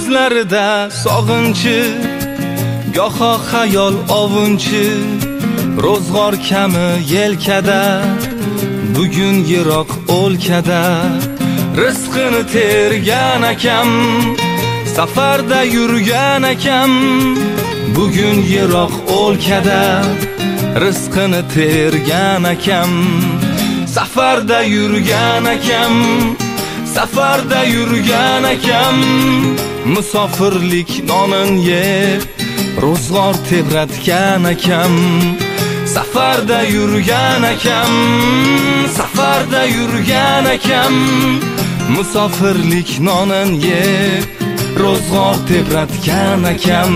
ko'zlarida sog'inchi, goho xayol ovunchi, ro'zg'or kami yelkada, bugun yiroq o'lkada rizqini tergan akam, safarda yurgan akam, bugun yiroq o'lkada rizqini tergan akam, safarda yurgan akam, safarda yurgan akam, musofirlik nonin yeb ro'zg'or tebratgan akam, safarda yurgan akam, safarda yurgan akam, musofirlik nonin yeb ro'zg'or tebratgan akam.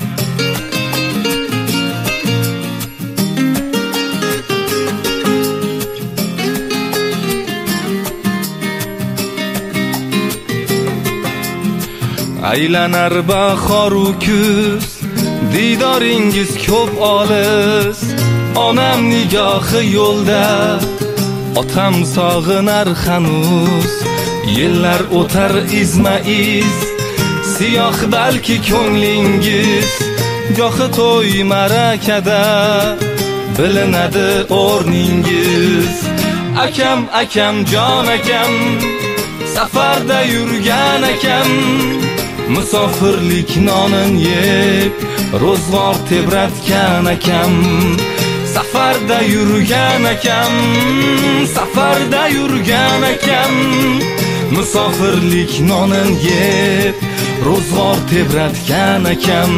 Aylanar bahoru kuz, didoringiz ko'p olis, onam nigohi yo'lda, otam sog'inar hanuz, yillar o'tar izma-iz, siyoh balki ko'nglingiz, gohi to'y ma'rakada bilinadi o'rningiz. Akam, akam, jon akam, safarda yurgan akam, musofirlik nonin yeb ro'zg'or tebratgan akam, safarda yurgan akam, safarda yurgan akam, musofirlik nonin yeb ro'zg'or tebratgan akam.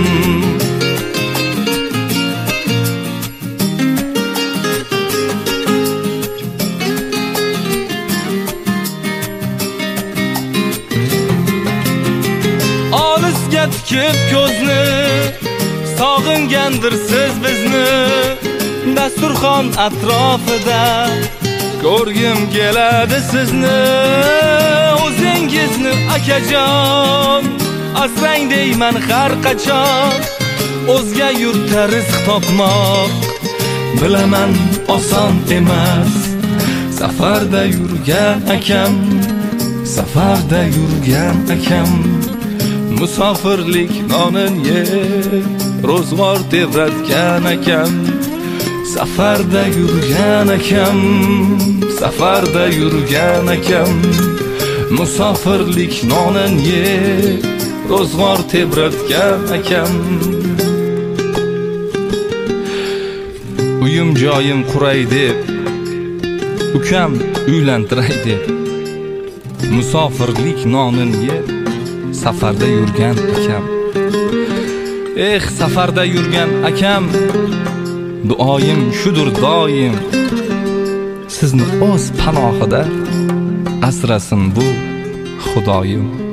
Olisga tikib ko'zni, sog'ingandir siz bizni, dasturxon atrofida ko'rgim keladi sizni, o'zingizni akajon, asrang deyman har qachon, o'zga yurtda rizq topmoq bilaman oson emas, safarda yurgan akam, safarda yurgan akam, musofirlik nonin yeb ro'zg'or tebratgan akam, safarda yurgan akam, safarda yurgan akam, musofirlik nonin yeb ro'zg'or tebratgan akam. Uyim joyim quray deb, ukam uylantiray deb, musofirlik nonin yeb safarda yurgan akam. Safarda yurgan akam, duoyim shudur doim, sizni o'z panohida asrasin bu Xudoyim.